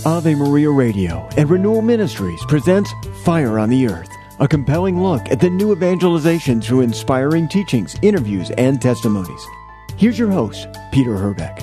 Ave Maria Radio and Renewal Ministries presents Fire on the Earth, a compelling look at the new evangelization through inspiring teachings, interviews, and testimonies. Here's your host, Peter Herbeck.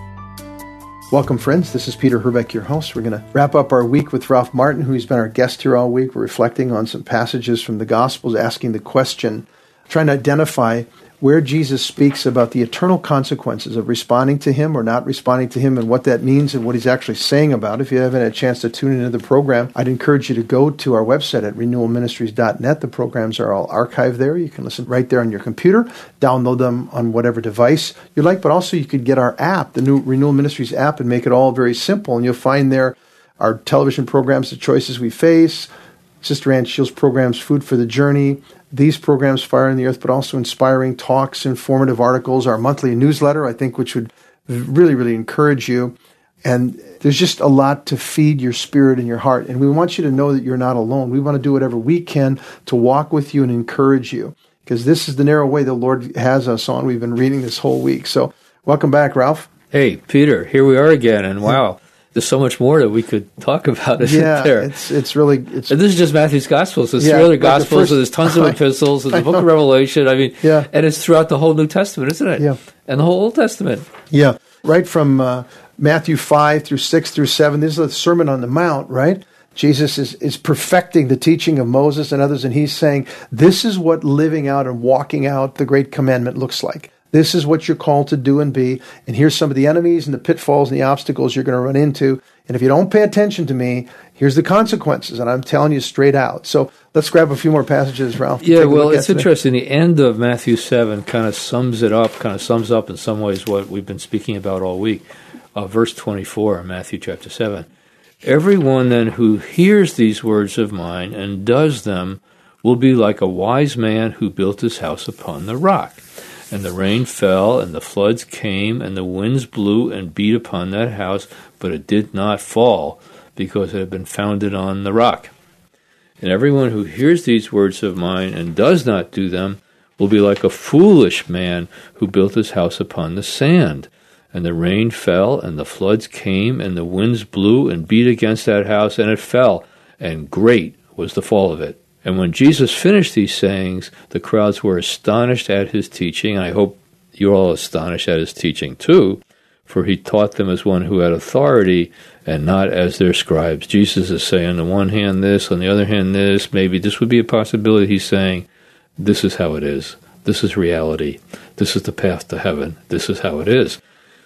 Welcome, friends. This is Peter Herbeck, your host. We're going to wrap up our week with Ralph Martin, who's been our guest here all week. We're reflecting on some passages from the Gospels, asking the question, trying to identify where Jesus speaks about the eternal consequences of responding to Him or not responding to Him and what that means and what He's actually saying about it. If you haven't had a chance to tune into the program, I'd encourage you to go to our website at renewalministries.net. The programs are all archived there. You can listen right there on your computer, download them on whatever device you like, but also you could get our app, the new Renewal Ministries app, and make it all very simple. And you'll find there our television programs, The Choices We Face, Sister Ann Shields' programs, Food for the Journey, these programs, Fire on the Earth, but also inspiring talks, informative articles, our monthly newsletter, I think, which would really, really encourage you. And there's just a lot to feed your spirit and your heart. And we want you to know that you're not alone. We want to do whatever we can to walk with you and encourage you, because this is the narrow way the Lord has us on. We've been reading this whole week. So welcome back, Ralph. Hey, Peter, here we are again. And wow. There's so much more that we could talk about, isn't there? It's really... And this is just Matthew's Gospels. There's three other Gospels, and there's tons of epistles, and the book of Revelation. I mean, and it's throughout the whole New Testament, isn't it? Yeah. And the whole Old Testament. Yeah. Right from Matthew 5 through 6 through 7, this is the Sermon on the Mount, right? Jesus is perfecting the teaching of Moses and others, and he's saying, this is what living out and walking out the Great Commandment looks like. This is what you're called to do and be. And here's some of the enemies and the pitfalls and the obstacles you're going to run into. And if you don't pay attention to me, here's the consequences. And I'm telling you straight out. So let's grab a few more passages, Ralph. Yeah, well, it's interesting. The end of Matthew 7 kind of sums up in some ways what we've been speaking about all week. Verse 24 in Matthew chapter 7. Everyone then who hears these words of mine and does them will be like a wise man who built his house upon the rock. And the rain fell, and the floods came, and the winds blew and beat upon that house, but it did not fall, because it had been founded on the rock. And everyone who hears these words of mine and does not do them will be like a foolish man who built his house upon the sand. And the rain fell, and the floods came, and the winds blew and beat against that house, and it fell, and great was the fall of it. And when Jesus finished these sayings, the crowds were astonished at his teaching. And I hope you're all astonished at his teaching too, for he taught them as one who had authority and not as their scribes. Jesus is saying on the one hand this, on the other hand this. Maybe this would be a possibility. He's saying, this is how it is. This is reality. This is the path to heaven. This is how it is.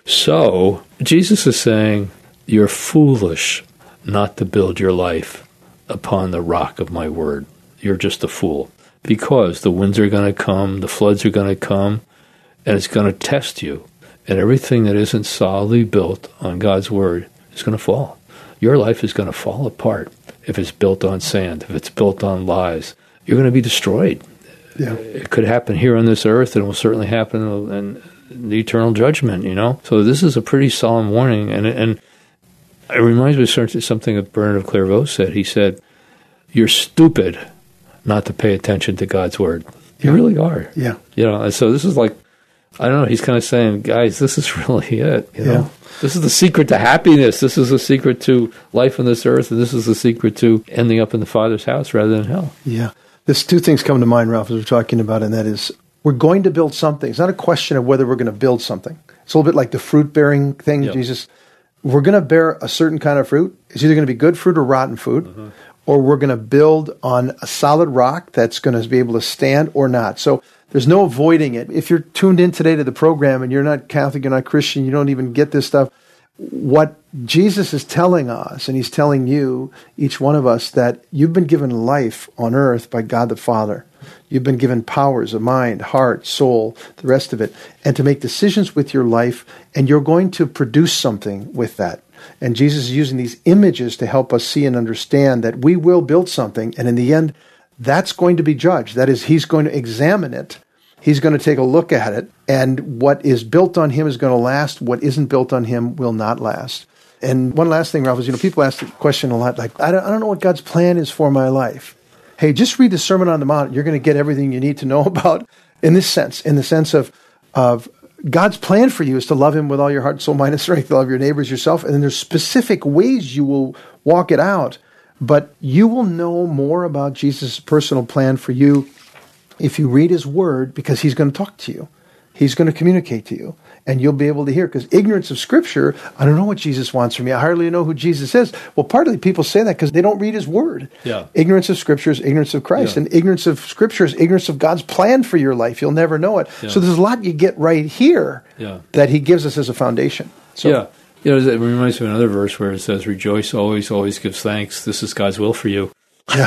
So Jesus is saying, you're foolish not to build your life upon the rock of my word. You're just a fool, because the winds are going to come, the floods are going to come, and it's going to test you. And everything that isn't solidly built on God's word is going to fall. Your life is going to fall apart if it's built on sand, if it's built on lies. You're going to be destroyed. Yeah. It could happen here on this earth, and it will certainly happen in the eternal judgment, you know. So this is a pretty solemn warning, and it reminds me of something that Bernard of Clairvaux said. He said, you're stupid not to pay attention to God's word. You really are. Yeah. You know, and so this is like, I don't know, he's kind of saying, guys, this is really it. You know? This is the secret to happiness. This is the secret to life on this earth, and this is the secret to ending up in the Father's house rather than hell. Yeah. There's two things come to mind, Ralph, as we're talking about, and that is, we're going to build something. It's not a question of whether we're going to build something. It's a little bit like the fruit-bearing thing. Yep. Jesus, we're going to bear a certain kind of fruit. It's either going to be good fruit or rotten fruit. Mm-hmm. Or we're going to build on a solid rock that's going to be able to stand or not. So there's no avoiding it. If you're tuned in today to the program and you're not Catholic, you're not Christian, you don't even get this stuff, what Jesus is telling us, and he's telling you, each one of us, that you've been given life on earth by God the Father. You've been given powers of mind, heart, soul, the rest of it, and to make decisions with your life, and you're going to produce something with that. And Jesus is using these images to help us see and understand that we will build something, and in the end, that's going to be judged. That is, he's going to examine it. He's going to take a look at it, and what is built on him is going to last. What isn't built on him will not last. And one last thing, Ralph, is, people ask the question a lot, like, I don't know what God's plan is for my life. Hey, just read the Sermon on the Mount. You're going to get everything you need to know about in this sense, in the sense of God's plan for you is to love him with all your heart, soul, mind, and strength, to love your neighbors, yourself, and then there's specific ways you will walk it out. But you will know more about Jesus' personal plan for you if you read his word, because he's going to talk to you. He's going to communicate to you, and you'll be able to hear. Because ignorance of Scripture, I don't know what Jesus wants from me. I hardly know who Jesus is. Well, partly people say that because they don't read his word. Yeah. Ignorance of Scripture is ignorance of Christ, Yeah. and ignorance of Scripture is ignorance of God's plan for your life. You'll never know it. Yeah. So there's a lot you get right here that he gives us as a foundation. So, Yeah. You know, it reminds me of another verse where it says, rejoice always, always give thanks. This is God's will for you. Yeah.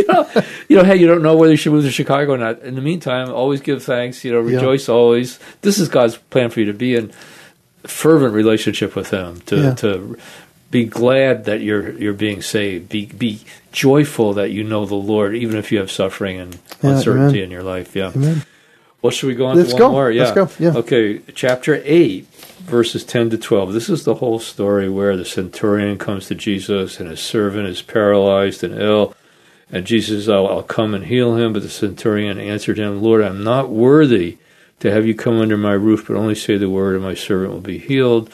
Hey, you don't know whether you should move to Chicago or not. In the meantime, always give thanks. Rejoice always. This is God's plan for you, to be in fervent relationship with him, to be glad that you're being saved. Be joyful that you know the Lord, even if you have suffering and uncertainty in your life. Yeah. Amen. Well, should we go on Let's to one go. more? Yeah. Let's go. Yeah. Okay, chapter 8, verses 10 to 12. This is the whole story where the centurion comes to Jesus and his servant is paralyzed and ill. And Jesus says, I'll come and heal him. But the centurion answered him, Lord, I'm not worthy to have you come under my roof, but only say the word and my servant will be healed.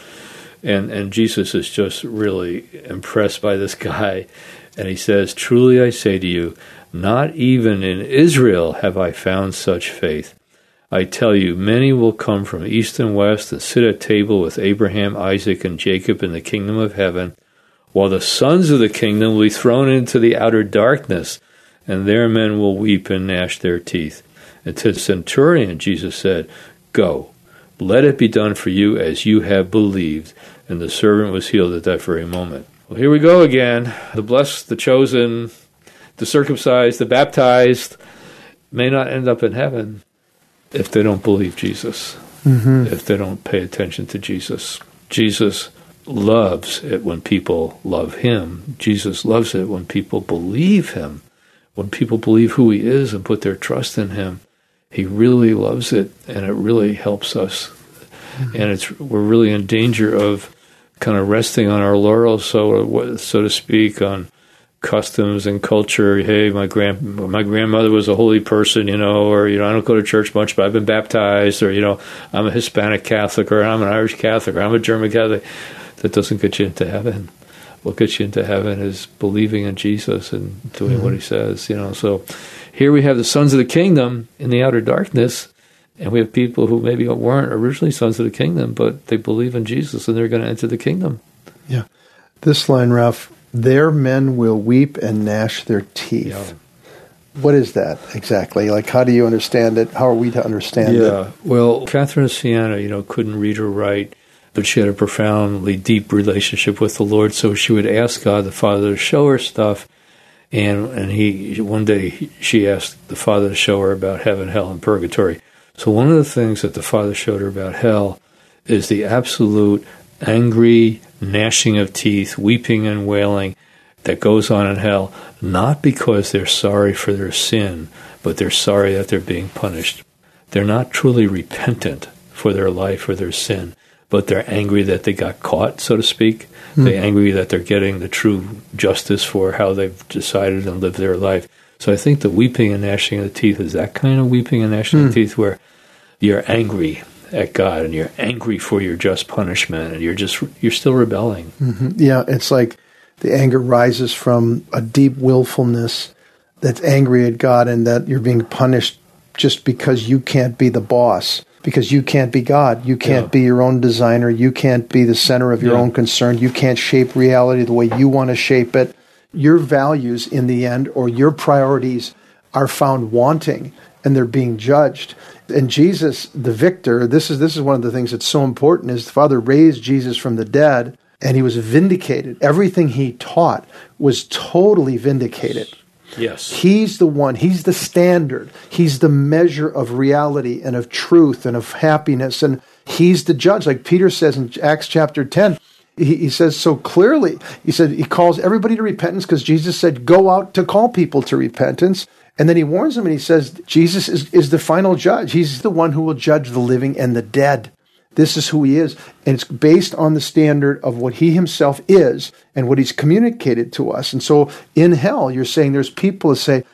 And Jesus is just really impressed by this guy. And he says, truly I say to you, not even in Israel have I found such faith. I tell you, many will come from east and west and sit at table with Abraham, Isaac, and Jacob in the kingdom of heaven, while the sons of the kingdom will be thrown into the outer darkness, and there men will weep and gnash their teeth. And to the centurion, Jesus said, go, let it be done for you as you have believed. And the servant was healed at that very moment. Well, here we go again. The blessed, the chosen, the circumcised, the baptized may not end up in heaven if they don't believe Jesus, if they don't pay attention to Jesus. Jesus loves it when people love him. Jesus loves it when people believe him. When people believe who he is and put their trust in him, he really loves it, and it really helps us. And we're really in danger of kind of resting on our laurels, so to speak, on customs and culture. Hey, my grandmother was a holy person, or I don't go to church much, but I've been baptized, or I'm a Hispanic Catholic, or I'm an Irish Catholic, or I'm a German Catholic. That doesn't get you into heaven. What gets you into heaven is believing in Jesus and doing what he says. So here we have the sons of the kingdom in the outer darkness, and we have people who maybe weren't originally sons of the kingdom, but they believe in Jesus and they're going to enter the kingdom. Yeah. This line, Ralph, their men will weep and gnash their teeth. Yeah. What is that exactly? Like, how do you understand it? How are we to understand it? Yeah. Well, Catherine of Siena, couldn't read or write, but she had a profoundly deep relationship with the Lord, so she would ask God the Father to show her stuff. And one day she asked the Father to show her about heaven, hell, and purgatory. So one of the things that the Father showed her about hell is the absolute angry gnashing of teeth, weeping and wailing that goes on in hell, not because they're sorry for their sin, but they're sorry that they're being punished. They're not truly repentant for their life or their sin, but they're angry that they got caught, so to speak. They're angry that they're getting the true justice for how they've decided and lived their life. So I think the weeping and gnashing of the teeth is that kind of weeping and gnashing of the teeth where you're angry at God and you're angry for your just punishment and you're still rebelling. Yeah, it's like the anger rises from a deep willfulness that's angry at God and that you're being punished just because you can't be the boss, because you can't be God. You can't be your own designer. You can't be the center of your own concern. You can't shape reality the way you want to shape it. Your values in the end, or your priorities, are found wanting, and they're being judged. And Jesus, the victor, this is one of the things that's so important, is the Father raised Jesus from the dead, and he was vindicated. Everything he taught was totally vindicated. Yes. He's the one, he's the standard, he's the measure of reality and of truth and of happiness, and he's the judge. Like Peter says in Acts chapter 10, he says so clearly, he calls everybody to repentance because Jesus said, go out to call people to repentance. And then he warns them and he says, Jesus is the final judge. He's the one who will judge the living and the dead. This is who he is. And it's based on the standard of what he himself is and what he's communicated to us. And so in hell, you're saying there's people that say,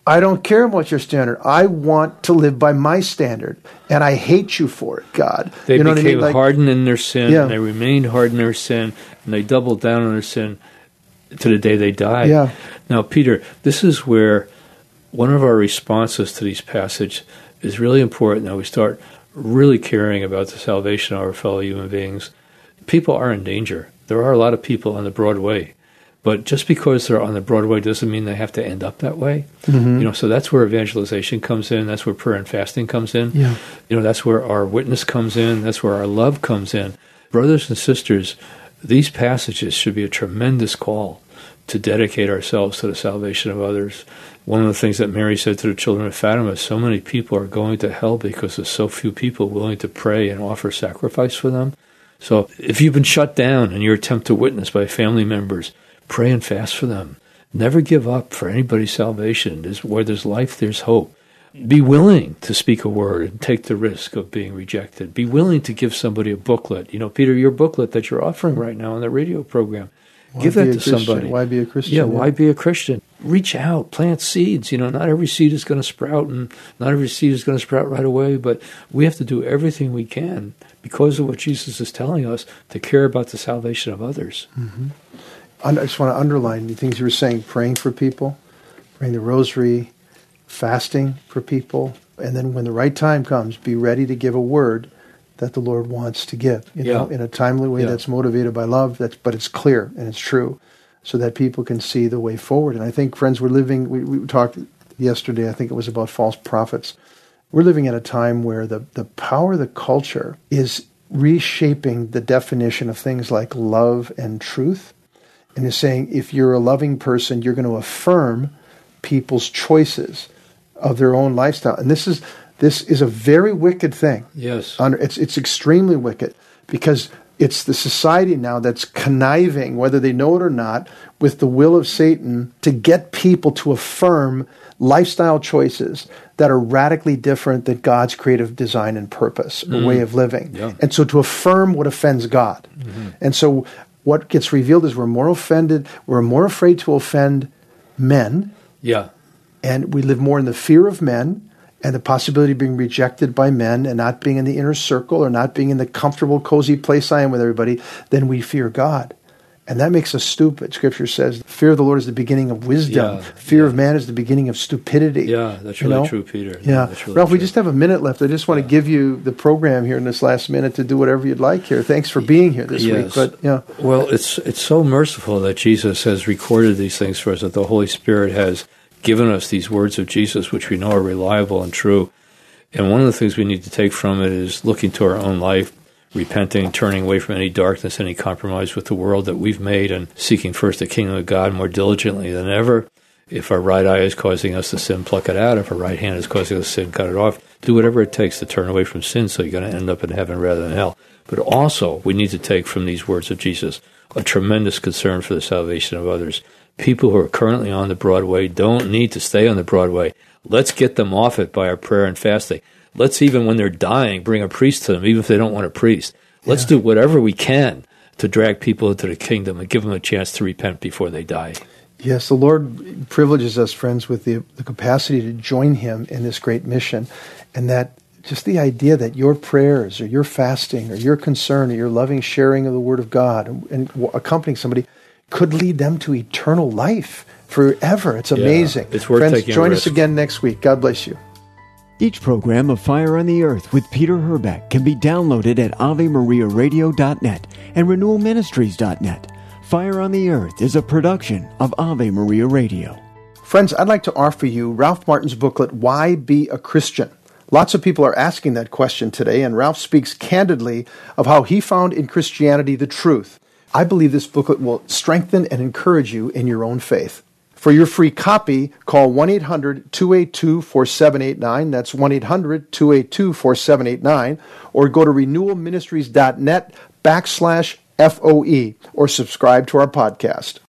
I don't care about your standard. I want to live by my standard, and I hate you for it, God. They what became I mean? hardened in their sin, Yeah. and they remained hardened in their sin, and they doubled down on their sin to the day they died. Yeah. Now, Peter, this is where one of our responses to these passages is really important, that we start really caring about the salvation of our fellow human beings. People are in danger. There are a lot of people on the broad way. But just because they're on the broad way doesn't mean they have to end up that way. Mm-hmm. So that's where evangelization comes in. That's where prayer and fasting comes in. Yeah. That's where our witness comes in. That's where our love comes in. Brothers and sisters, these passages should be a tremendous call to dedicate ourselves to the salvation of others. One of the things that Mary said to the children of Fatima, so many people are going to hell because there's so few people willing to pray and offer sacrifice for them. So if you've been shut down in your attempt to witness by family members, pray and fast for them. Never give up for anybody's salvation. Where there's life, there's hope. Be willing to speak a word and take the risk of being rejected. Be willing to give somebody a booklet. Peter, your booklet that you're offering right now on the radio program, give that to somebody. Why be a Christian? Yeah, why be a Christian? Reach out, plant seeds. Not every seed is going to sprout, and not every seed is going to sprout right away, but we have to do everything we can because of what Jesus is telling us to care about the salvation of others. Mm-hmm. I just want to underline the things you were saying, praying for people, praying the rosary, fasting for people, and then when the right time comes, be ready to give a word that the Lord wants to give, in a timely way that's motivated by love, but it's clear and it's true, so that people can see the way forward. And I think, friends, we talked yesterday, I think it was about false prophets. We're living at a time where the power of the culture is reshaping the definition of things like love and truth. And is saying, if you're a loving person, you're going to affirm people's choices of their own lifestyle. And this is a very wicked thing. Yes. It's extremely wicked, because it's the society now that's conniving, whether they know it or not, with the will of Satan to get people to affirm lifestyle choices that are radically different than God's creative design and purpose, or way of living. Yeah. And so to affirm what offends God. Mm-hmm. And so what gets revealed is we're more afraid to offend men. Yeah. And we live more in the fear of men and the possibility of being rejected by men and not being in the inner circle or not being in the comfortable, cozy place I am with everybody than we fear God. And that makes us stupid. Scripture says, fear of the Lord is the beginning of wisdom. Fear of man is the beginning of stupidity. Yeah, that's really true, Peter. Yeah. That's really Ralph, true. we just have a minute left. I just want to give you the program here in this last minute to do whatever you'd like here. Thanks for being here this week. But well, it's so merciful that Jesus has recorded these things for us, that the Holy Spirit has given us these words of Jesus, which we know are reliable and true. And one of the things we need to take from it is looking to our own life, repenting, turning away from any darkness, any compromise with the world that we've made, and seeking first the kingdom of God more diligently than ever. If our right eye is causing us to sin, pluck it out. If our right hand is causing us to sin, cut it off. Do whatever it takes to turn away from sin, so you're going to end up in heaven rather than hell. But also, we need to take from these words of Jesus a tremendous concern for the salvation of others. People who are currently on the Broadway don't need to stay on the Broadway. Let's get them off it by our prayer and fasting. Let's, even when they're dying, bring a priest to them, even if they don't want a priest. Let's do whatever we can to drag people into the kingdom and give them a chance to repent before they die. Yes, the Lord privileges us, friends, with the capacity to join Him in this great mission. And that just the idea that your prayers or your fasting or your concern or your loving sharing of the Word of God and accompanying somebody could lead them to eternal life forever. It's amazing. It's worth friends, taking join a us risk. again next week. God bless you. Each program of Fire on the Earth with Peter Herbeck can be downloaded at AveMariaRadio.net and RenewalMinistries.net. Fire on the Earth is a production of Ave Maria Radio. Friends, I'd like to offer you Ralph Martin's booklet, Why Be a Christian? Lots of people are asking that question today, and Ralph speaks candidly of how he found in Christianity the truth. I believe this booklet will strengthen and encourage you in your own faith. For your free copy, call 1-800-282-4789. That's 1-800-282-4789. Or go to renewalministries.net/FOE or subscribe to our podcast.